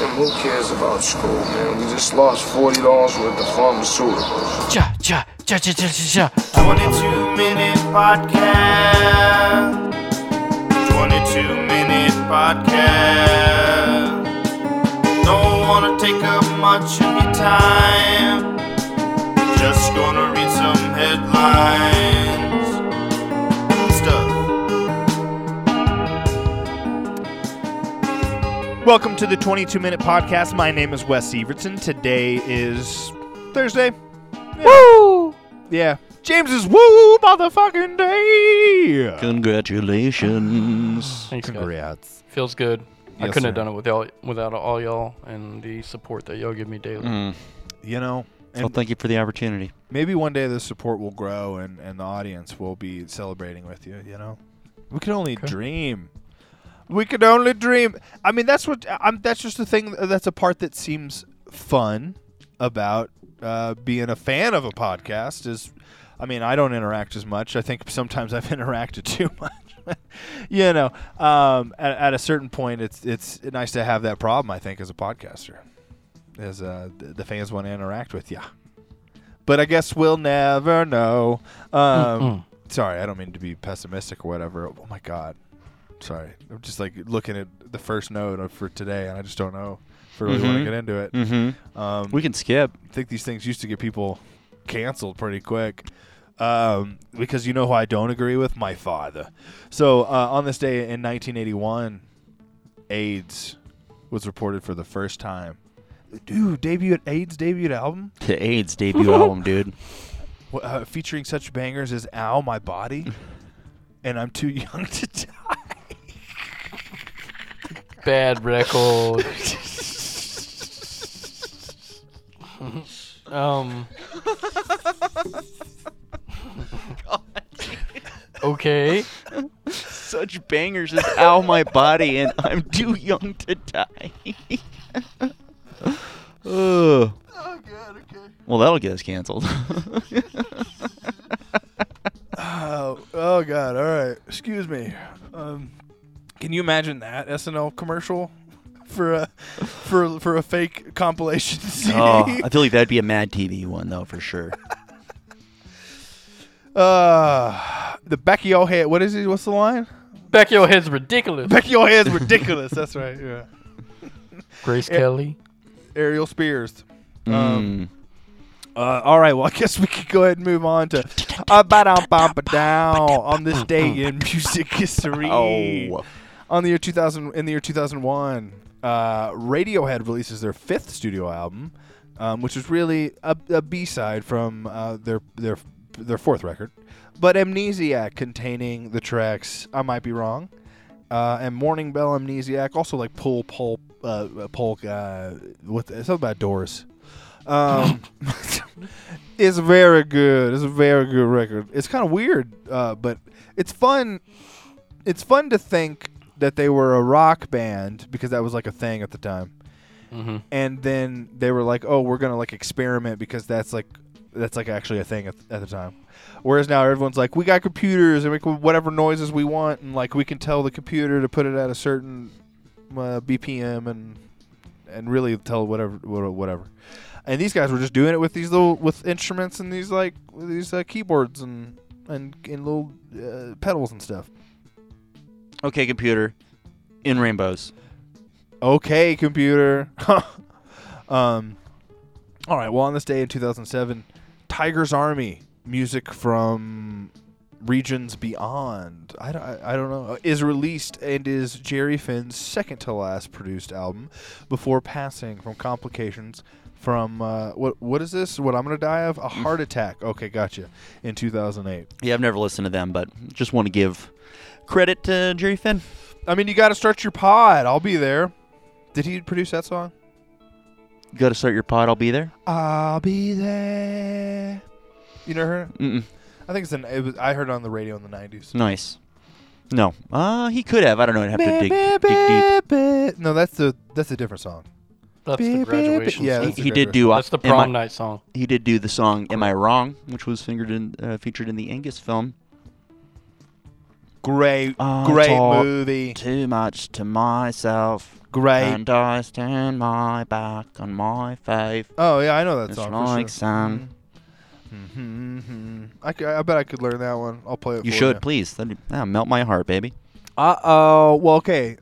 Tim, who cares about school, man? We just lost $40 worth of pharmaceuticals. 22-minute podcast. 22-minute podcast. Don't wanna take up much of your time. Just gonna read some headlines. Stuff. Welcome to the 22-minute podcast. My name is Wes Evertson. Today is Thursday. Yeah. Woo! Yeah. James's woo motherfucking day. Congratulations. Thanks, guys. Congrats. Feels good. I Yes, couldn't sir. have done it without all y'all and the support that y'all give me daily. You know, Well, and thank you for the opportunity. maybe one day the support will grow and the audience will be celebrating with you, you know? We can only Okay. dream. We can only dream. I mean, that's what that's just the thing. That's a part that seems fun about being a fan of a podcast is, I mean, I don't interact as much. I think sometimes I've interacted too much. You know, at a certain point, it's nice to have that problem, I think, as a podcaster, as the fans want to interact with you. But I guess we'll never know. Sorry, I don't mean to be pessimistic or whatever. Oh, my God. Sorry. I'm just like looking at the first note for today, and I just don't know if I really want to get into it. Mm-hmm. We can skip. I think these things used to get people canceled pretty quick. Because you know who I don't agree with? My father. So on this day in 1981, AIDS was reported for the first time. Dude, AIDS debuted album? The AIDS debut album, dude. Featuring such bangers as Ow, My Body, and I'm Too Young to Die. Bad record. Okay. Such bangers as Ow My Body and I'm Too Young to Die. Ugh. Oh, God, okay. Well, that'll get us canceled. Oh, God, all right. Excuse me. Can you imagine that SNL commercial for a fake compilation CD? Oh, I feel like that'd be a Mad TV one, though, for sure. The back of your head. What is it? What's the line? Back of your head's ridiculous. Back of your head's ridiculous. That's right. Yeah. Grace Kelly. Ariel Spears. Mm. All right. Well, I guess we could go ahead and move on to down on this day in music history. Oh. On the year 2000, in the year 2001, Radiohead releases their fifth studio album, which is really a B-side from their fourth record, but Amnesiac, containing the tracks I Might Be Wrong and Morning Bell Amnesiac, also like Polk, something about Doors. It's very good. It's a very good record. It's kind of weird, but it's fun. It's fun to think that they were a rock band because that was like a thing at the time. Mm-hmm. And then they were like, "Oh, we're gonna like experiment because that's like actually a thing at the time." Whereas now everyone's like, "We got computers and we can whatever noises we want, and like we can tell the computer to put it at a certain BPM and really tell whatever." And these guys were just doing it with these with instruments and these keyboards and little pedals and stuff. Okay, computer. In rainbows. Okay, computer. All right. Well, on this day in 2007, Tiger's Army, music from regions beyond, I don't know, is released and is Jerry Finn's second to last produced album before passing from complications from what is this? What I'm gonna die of? A heart attack. Okay, gotcha. In 2008. Yeah, I've never listened to them, but just want to give credit to Jerry Finn. I mean, you got to start your pod. I'll be there. Did he produce that song? You got to start your pod. I'll be there. I'll be there. You never heard it? Mm-mm. I think I heard it on the radio in the 90s. Nice. No. He could have. I don't know. I'd have to dig deep. No, that's a different song. That's the graduation Yeah, song. that's He did do. That's the prom night song. He did do the song "Am I Wrong," which was featured in the Angus film. Great I great talk movie. Too much to myself. Great. And I stand my back on my faith. Oh yeah, I know that It's song like for sure. sun. I bet I could learn that one. I'll play it. You for should, please. That'd melt my heart, baby. Well, okay.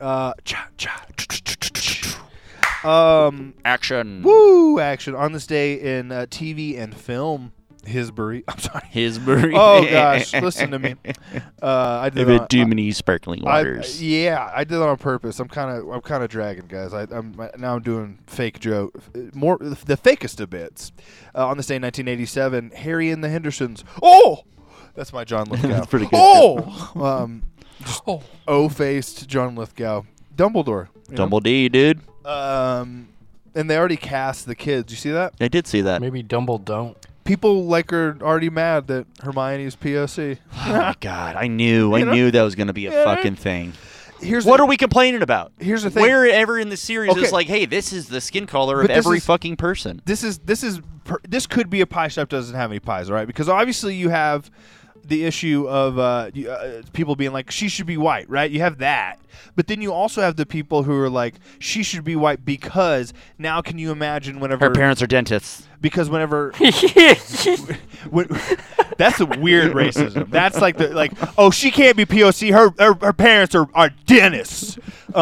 Action. Woo! Action on this day in TV and film history. I'm sorry. Hisbury. Oh gosh, listen to me. I did it too many sparkling waters. I did it on purpose. I'm kind of dragging, guys. I'm doing fake joke, more the fakest of bits. On this day in 1987, Harry and the Hendersons. Oh, that's my John Lithgow. That's pretty good. Oh, O-faced John Lithgow, Dumbledore. you know? Double D, dude. And they already cast the kids. You see that? I did see that. Maybe Dumble don't. People are already mad that Hermione's POC. Oh my God, I knew that was gonna be a fucking thing. What are we complaining about? Here's the thing. Wherever in the series Okay. is like, hey, this is the skin color of But this every is- fucking person. This could be a pie shop doesn't have any pies, all right? Because obviously you have the issue of people being like, she should be white, right? You have that. But then you also have the people who are like, she should be white because now can you imagine whenever... Her parents are dentists. Because whenever... when, that's a weird racism. That's like, oh, she can't be POC. Her parents are dentists.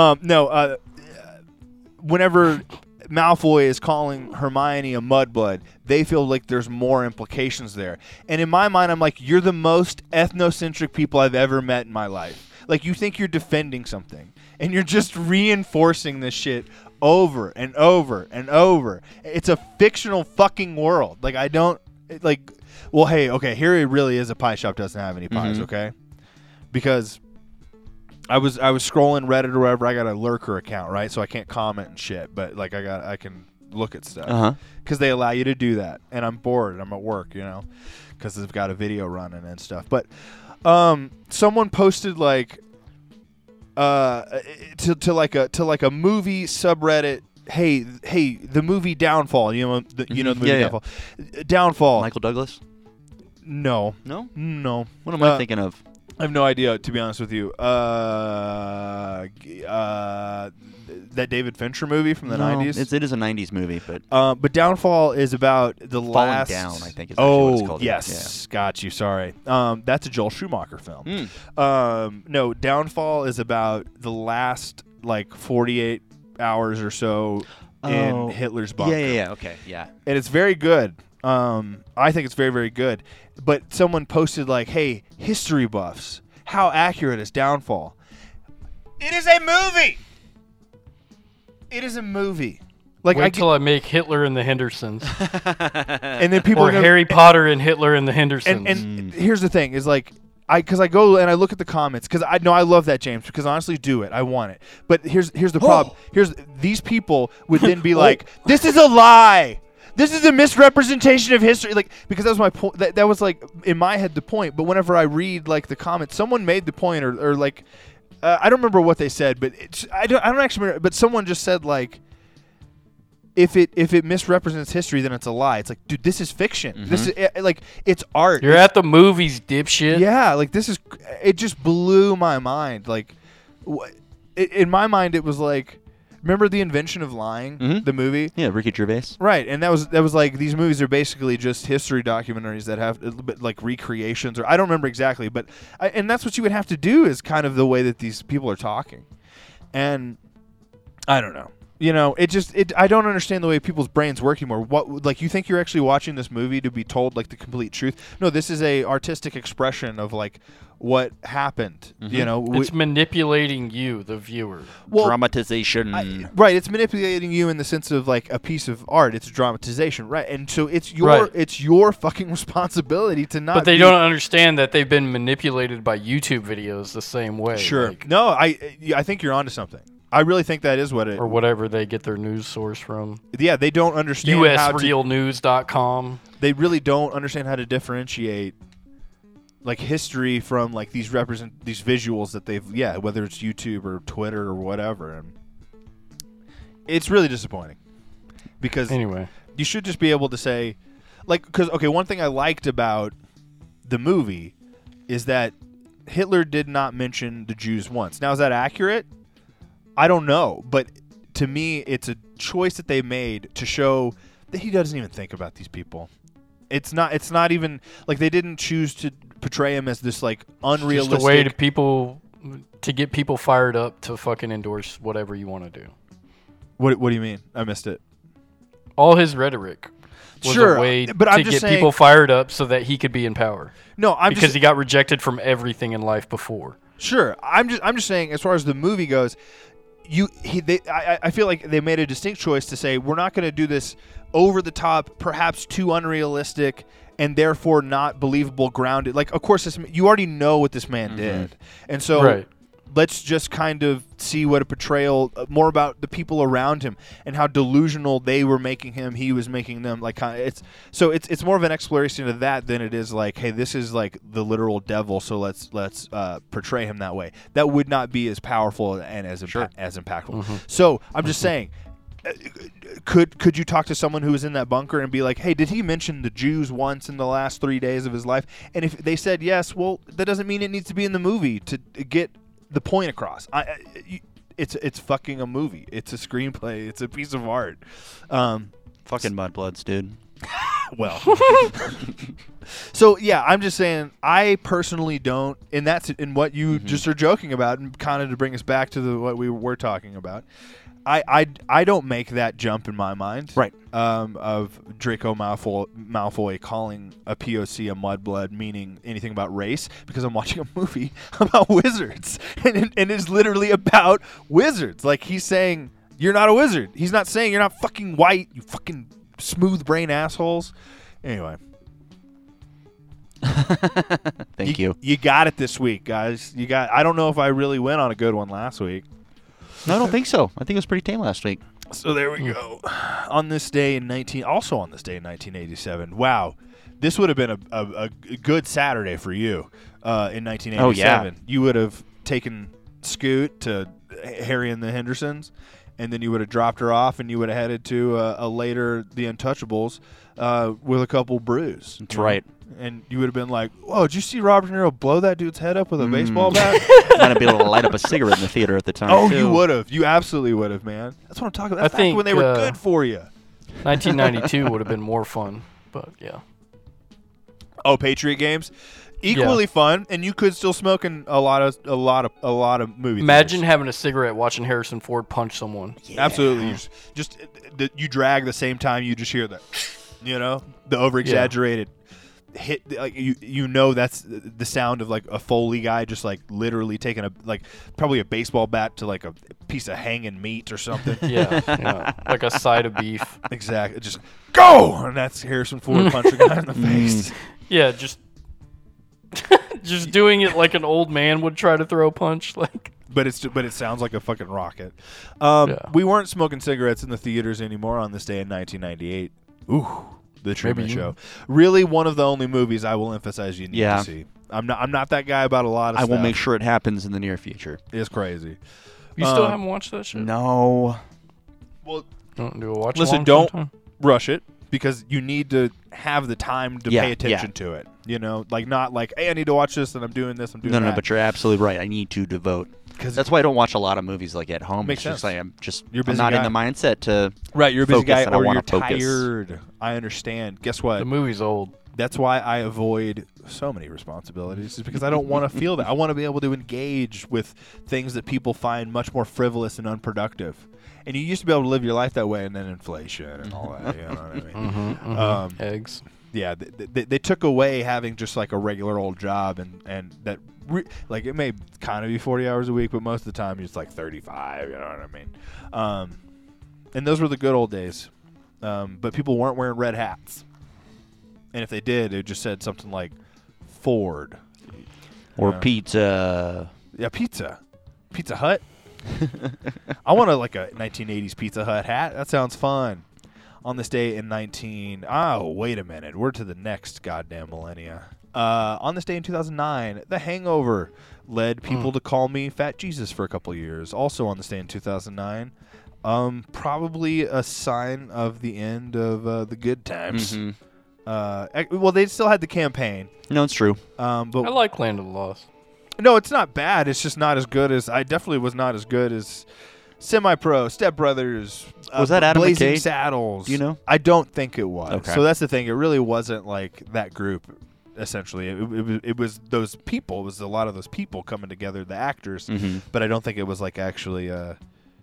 Whenever... Malfoy is calling Hermione a mudblood, they feel like there's more implications there. And in my mind, I'm like, you're the most ethnocentric people I've ever met in my life. Like, you think you're defending something, and you're just reinforcing this shit over and over and over. It's a fictional fucking world. Like, I don't, like, well, hey, okay, here it really is a pie shop doesn't have any pies, okay? Because... I was scrolling Reddit or whatever. I got a lurker account, right? So I can't comment and shit, but like I can look at stuff because they allow you to do that. And I'm bored. I'm at work, because they've got a video running and stuff. But someone posted like to like a movie subreddit. Hey, the movie Downfall. You know the movie Downfall. Downfall. Michael Douglas? No. No? No. What am I thinking of? I have no idea, to be honest with you. That David Fincher movie from the 90s. It is a 90s movie, but But Downfall is about the Falling last... Down, I think is actually what it's called. Yes. Got you. Sorry. That's a Joel Schumacher film. No, Downfall is about the last, 48 hours or so in Hitler's bunker. Yeah. Okay. Yeah. And it's very good. I think it's very, very good. But someone posted hey, history buffs, how accurate is Downfall? It is a movie. It is a movie. Wait till I make Hitler and the Hendersons, and then people or Harry Potter and Hitler and the Hendersons. And here's the thing: is because I go and I look at the comments because I love that, James, because honestly, do it. I want it. But here's the problem. These people would then be like, "This is a lie. This is a misrepresentation of history." Because that was my point. That was in my head the point. But whenever I read the comments, someone made the point or I don't remember what they said, but I don't actually remember. But someone just said if it misrepresents history, then it's a lie. It's dude, this is fiction. This is it's art. You're at the movies, dipshit. Yeah, this is. It just blew my mind. In my mind, it was remember The Invention of Lying, the movie? Yeah, Ricky Gervais. Right, and that was these movies are basically just history documentaries that have a little bit recreations, or I don't remember exactly, but and that's what you would have to do is kind of the way that these people are talking, and I don't know. I don't understand the way people's brains work anymore. What, you think you're actually watching this movie to be told the complete truth? No, this is a artistic expression of what happened. It's manipulating you, the viewer. Dramatization. Right, it's manipulating you in the sense of a piece of art. It's dramatization, right? And so it's your fucking responsibility to not. But they don't understand that they've been manipulated by YouTube videos the same way. Sure. No, I think you're onto something. I really think that is what it... Or whatever they get their news source from. Yeah, they don't understand USRealNews.com. They really don't understand how to differentiate history from these visuals that they've... Yeah, whether it's YouTube or Twitter or whatever. And it's really disappointing. Because anyway, you should just be able to say... Because, okay, one thing I liked about the movie is that Hitler did not mention the Jews once. Now, is that accurate? I don't know, but to me, it's a choice that they made to show that he doesn't even think about these people. It's not even like they didn't choose to portray him as this like unrealistic. Just a way to get people fired up to fucking endorse whatever you want to do. What do you mean? I missed it. All his rhetoric was Sure, a way but to I'm just get saying, people fired up so that he could be in power. No, because he got rejected from everything in life before. Sure, I'm just saying, as far as the movie goes, I feel like they made a distinct choice to say we're not going to do this over the top, perhaps too unrealistic, and therefore not believable, grounded. Like, of course, you already know what this man did, and so let's just kind of see what a portrayal more about the people around him and how delusional they were making him, he was making them. Like, it's more of an exploration of that than it is like, hey, this is like the literal devil, so let's portray him that way. That would not be as powerful and as impactful. So I'm just saying. Could you talk to someone who was in that bunker and be like, hey, did he mention the Jews once in the last 3 days of his life? And if they said yes, well, that doesn't mean it needs to be in the movie to get the point across. It's fucking a movie. It's a screenplay. It's a piece of art. Fucking mudbloods, dude. Well, so yeah, I'm just saying. I personally don't, and that's in what you just are joking about, and kind of to bring us back to what we were talking about. I don't make that jump in my mind, right? Of Draco Malfoy calling a POC a mudblood, meaning anything about race, because I'm watching a movie about wizards, and it's literally about wizards. Like, he's saying you're not a wizard. He's not saying you're not fucking white, you fucking smooth brain assholes. Anyway. Thank you. You got it this week, guys. I don't know if I really went on a good one last week. No, I don't think so. I think it was pretty tame last week. So there we go. On this day in 1987. Wow, this would have been a good Saturday for you in 1987. Oh, yeah. You would have taken Scoot to Harry and the Hendersons, and then you would have dropped her off, and you would have headed to a later The Untouchables with a couple brews. That's right. And you would have been like, "Whoa, did you see Robert De Niro blow that dude's head up with a baseball bat?" Might have been able to light up a cigarette in the theater at the time. Oh, too. You would have. You absolutely would have, man. That's what I'm talking about. That's back when they were good for you. 1992 would have been more fun, but yeah. Oh, Patriot games, equally fun, and you could still smoke in a lot of movies. Imagine having a cigarette watching Harrison Ford punch someone. Yeah. Absolutely. You drag the same time you just hear the over exaggerated. Hit, like, that's the sound of like a Foley guy just like literally taking probably a baseball bat to like a piece of hanging meat or something. Yeah, like a side of beef. Exactly. Just go, and that's Harrison Ford punching a guy in the face. Yeah, just doing it like an old man would try to throw a punch, like. But it sounds like a fucking rocket. We weren't smoking cigarettes in the theaters anymore on this day in 1998. Ooh. The Truman Show. Really one of the only movies I will emphasize you need to see. I'm not that guy about a lot of stuff. I will make sure it happens in the near future. It's crazy. You still haven't watched that shit? No. Well, don't do a watch. Listen, don't rush it, because you need to have the time to pay attention to it. Like, not like, hey, I need to watch this and I'm doing this, I'm doing that. No, but you're absolutely right. I need to devote. That's why I don't watch a lot of movies like at home. Makes sense. Just like I'm busy not guy. in the mindset to you're a busy guy, or you're focus. tired. I understand. Guess what? The movie's old. That's why I avoid so many responsibilities, is because I don't want to feel that. I want to be able to engage with things that people find much more frivolous and unproductive. And you used to be able to live your life that way, and then inflation and all that. You know what I mean? Eggs. Yeah, they took away having just like a regular old job, and that like it may kind of be 40 hours a week, but most of the time it's like 35. You know what I mean? And those were the good old days. But people weren't wearing red hats, and if they did, it just said something like Ford or pizza. Yeah, Pizza Hut. I want a 1980s Pizza Hut hat. That sounds fun. On this day in wait a minute. We're to the next goddamn millennia. On this day in 2009, The Hangover led people to call me Fat Jesus for a couple years. Also on this day in 2009, probably a sign of the end of the good times. Well, they still had the campaign. No, it's true. But I like Land of the Lost. No, it's not bad. It's just not as good as... I definitely was not as good as Semi-Pro, Step Brothers. Was that Adam Blazing McKay? Saddles. Do you know? I don't think it was. Okay. So that's the thing. It really wasn't like that group. Essentially, it was those people. It was a lot of those people coming together, the actors. Mhm. But I don't think it was like actually, like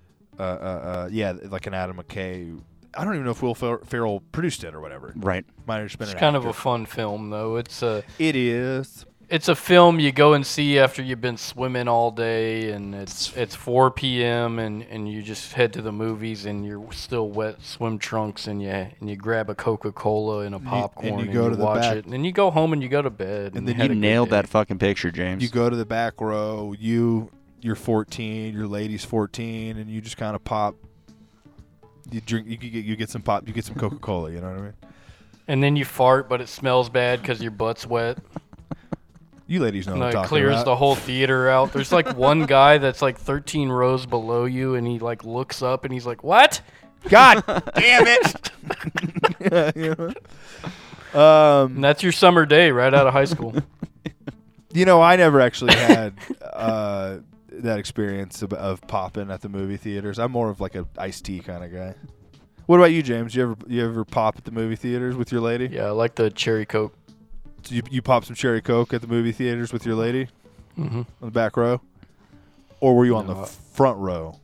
an Adam McKay. I don't even know if Will Ferrell produced it or whatever. Right. Might have just been It's an kind of actor. a fun film, though. It is. It's a film you go and see after you've been swimming all day, and it's 4 p.m. and you just head to the movies, and you're still wet swim trunks, and you grab a Coca-Cola and a popcorn, you go to the watch back. it, and then you go home and you go to bed. And And then had You a good nailed day. that fucking picture, James. You go to the back row. You're 14. Your lady's 14, and you just kind of pop. You drink. You get some pop. You get some Coca-Cola. You know what I mean? And then you fart, but it smells bad because your butt's wet. You ladies know And what I'm it talking clears about. the whole theater out. There's like one guy that's like 13 rows below you, and he like looks up and he's like, "What?" God damn it! And that's your summer day right out of high school. You know, I never actually had that experience of popping at the movie theaters. I'm more of like a iced tea kind of guy. What about you, James? You ever pop at the movie theaters with your lady? Yeah, I like the cherry Coke. So you pop some cherry Coke at the movie theaters with your lady Mm-hmm. on the back row, or were you on the No. front row?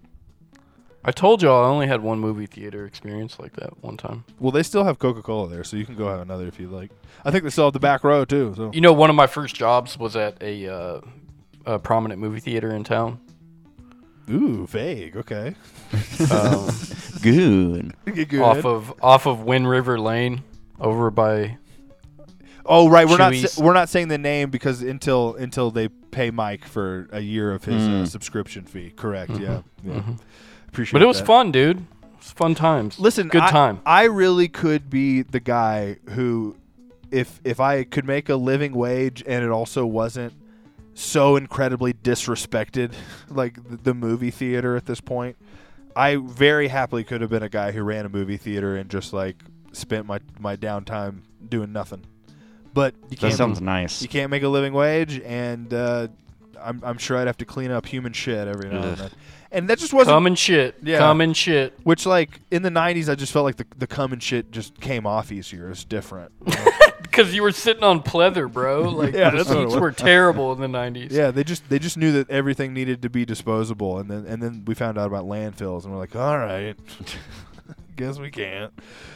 I told y'all I only had one movie theater experience like that one time. Well, they still have Coca-Cola there, so you can go have another if you like. I think they still have the back row too. So You know, one of my first jobs was at a prominent movie theater in town. ooh, vague. Okay, Um, Good. Good. off of Wind River Lane, over by. Oh, right. Chewy's. We're not saying the name because until they pay Mike for a year of his Mm. subscription fee. Correct. Yeah. Mhm. Appreciate. But it was that. fun, dude. It was fun times. Listen, good time. I really could be the guy who, if I could make a living wage and it also wasn't so incredibly disrespected, like the movie theater at this point, I very happily could have been a guy who ran a movie theater and just like spent my downtime doing nothing. But you That can't. sounds nice. You can't make a living wage, and I'm sure I'd have to clean up human shit every now and Ugh. then. And that just wasn't. Come and shit. Yeah. Come and shit. Which, like, in the 90s, I just felt like the cum and shit just came off easier. It's different. Because you were sitting on pleather, bro. Like Yeah, the that's what it seats was. were terrible in the 90s. Yeah, they just knew that everything needed to be disposable, and then we found out about landfills, and we're like, all right, guess we can't.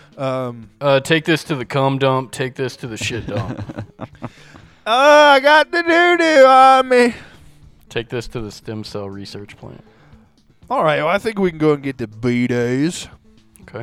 Take this to the cum dump. Take this to the shit dump. Oh, I got the doo-doo on me. Take this to the stem cell research plant. All right, well, I think we can go and get the B-days. Okay.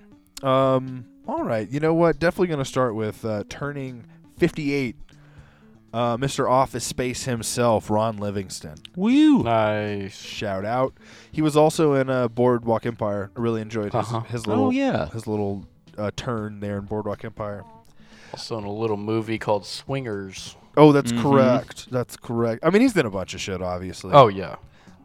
All right, you know what? Definitely going to start with turning 58. Mr. Office Space himself, Ron Livingston. Woo. Nice. Shout out. He was also in Boardwalk Empire. I really enjoyed his little Oh, yeah. his little turn there in Boardwalk Empire. Also in a little movie called Swingers. Oh, that's Mhm. correct. That's correct. I mean, he's done a bunch of shit, obviously. Oh, yeah.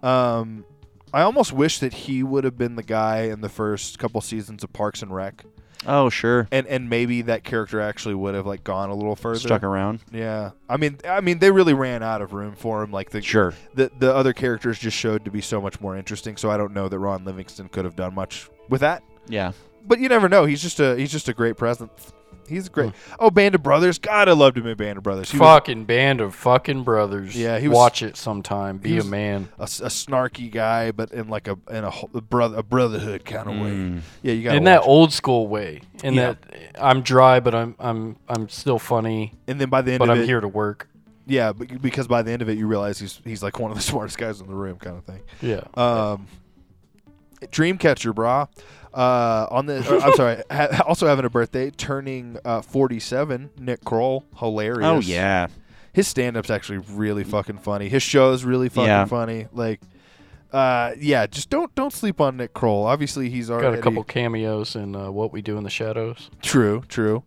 I almost wish that he would have been the guy in the first couple seasons of Parks and Rec, Oh, sure. and maybe that character actually would have like gone a little further. Stuck around. Yeah. I mean, they really ran out of room for him. Like Sure. the other characters just showed to be so much more interesting. So I don't know that Ron Livingston could have done much with that. Yeah. But you never know. He's just a great presence. He's great. Oh, Band of Brothers. God, I loved him in Band of Brothers. He was Fucking Band of fucking brothers. Yeah, he was- Watch it sometime. he Be was- a man. a snarky guy, but in like a brotherhood kind of way. Mm. Yeah, you got In that old school way. In Yeah. that I'm dry, but I'm still funny, And then by the end but of I'm it, here to work. yeah, because by the end of it, you realize he's like one of the smartest guys in the room, kind of thing. Yeah. Dreamcatcher, brah. I'm sorry. Also having a birthday, turning 47. Nick Kroll, hilarious. Oh, yeah. His stand-up's actually really fucking funny. His show's really fucking Yeah. funny. Like, yeah, just don't sleep on Nick Kroll. Obviously, he's already Got a couple cameos in What We Do in the Shadows. True.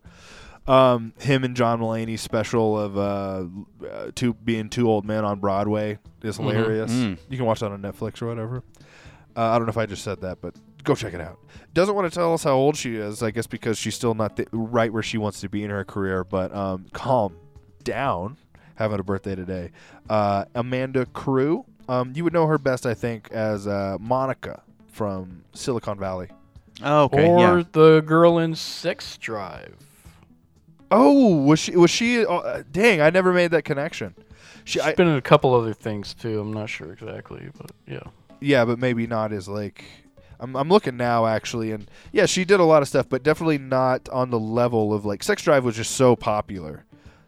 Him and John Mulaney's special of being two old men on Broadway is hilarious. Mm. You can watch that on Netflix or whatever. I don't know if I just said that, but go check it out. Doesn't want to tell us how old she is, I guess because she's still not right where she wants to be in her career, but calm down. Having a birthday today. Amanda Crew, You would know her best, I think, as Monica from Silicon Valley. Oh, okay. Or Yeah. the girl in Sex Drive. Oh, was she? Dang, I never made that connection. She's been in a couple other things too. I'm not sure exactly, but yeah. Yeah, but maybe not as like. I'm looking now actually, and yeah, she did a lot of stuff, but definitely not on the level of like Sex Drive was just so popular.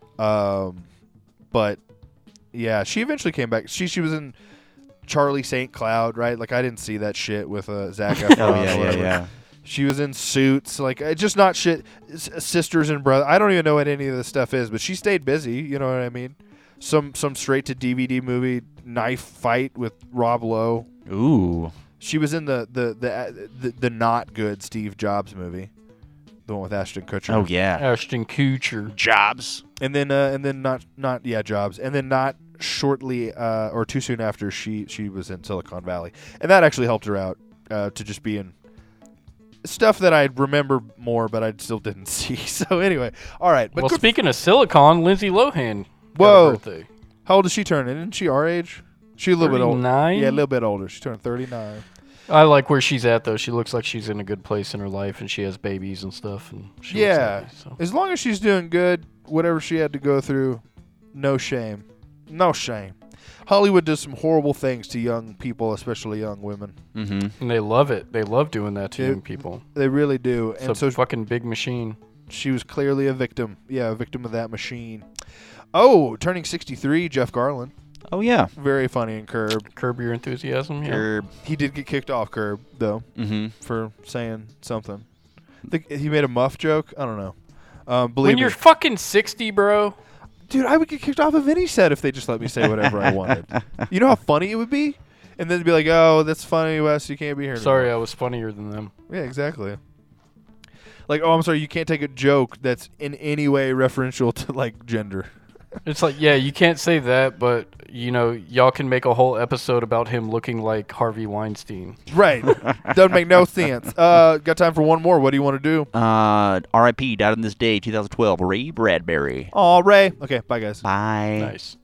But yeah, she eventually came back. She was in Charlie St. Cloud, right? Like I didn't see that shit with Zac Efron. Oh or yeah, whatever. yeah. She was in Suits, like just not shit. Sisters and Brothers. I don't even know what any of this stuff is, but she stayed busy. You know what I mean? Some straight to DVD movie, Knife Fight with Rob Lowe. Ooh. She was in the not good Steve Jobs movie, the one with Ashton Kutcher. Oh yeah. Ashton Kutcher. Jobs. And then not Jobs, and then not shortly or too soon after she was in Silicon Valley, and that actually helped her out to just be in stuff that I remember more, but I still didn't see. So anyway, all right. But Well, speaking of Silicon, Lindsay Lohan. Whoa. Got a birthday. how old is she turning? Isn't she our age? She's a little bit older. 39? Yeah, a little bit older. She turned 39. I like where she's at though. She looks like she's in a good place in her life, and she has babies and stuff. And she looks Yeah, happy, so. as long as she's doing good, whatever she had to go through, no shame. No shame. Hollywood does some horrible things to young people, especially young women. Mm-hmm. And they love it. They love doing that to Dude, young people. They really do. It's And a so fucking big machine. she was clearly a victim. Yeah, a victim of that machine. Oh, turning 63, Jeff Garland. Oh yeah. Very funny in Curb. Curb Your Enthusiasm. Yeah. Curb. He did get kicked off Curb, though, Mm-hmm. for saying something. He made a muff joke. I don't know. Believe When me. you're fucking 60, bro. Dude, I would get kicked off of any set if they just let me say whatever I wanted. You know how funny it would be? And then they'd be like, oh, that's funny, Wes. You can't be here Sorry, I anymore. was funnier than them. Yeah, exactly. Like, oh, I'm sorry, you can't take a joke that's in any way referential to, like, gender. It's like, yeah, you can't say that, but, you know, y'all can make a whole episode about him looking like Harvey Weinstein. Right. Doesn't make no sense. Got time for one more. What do you want to do? R.I.P. Died on this day, 2012. Ray Bradbury. Aw, Ray. Okay, bye, guys. Bye. Nice.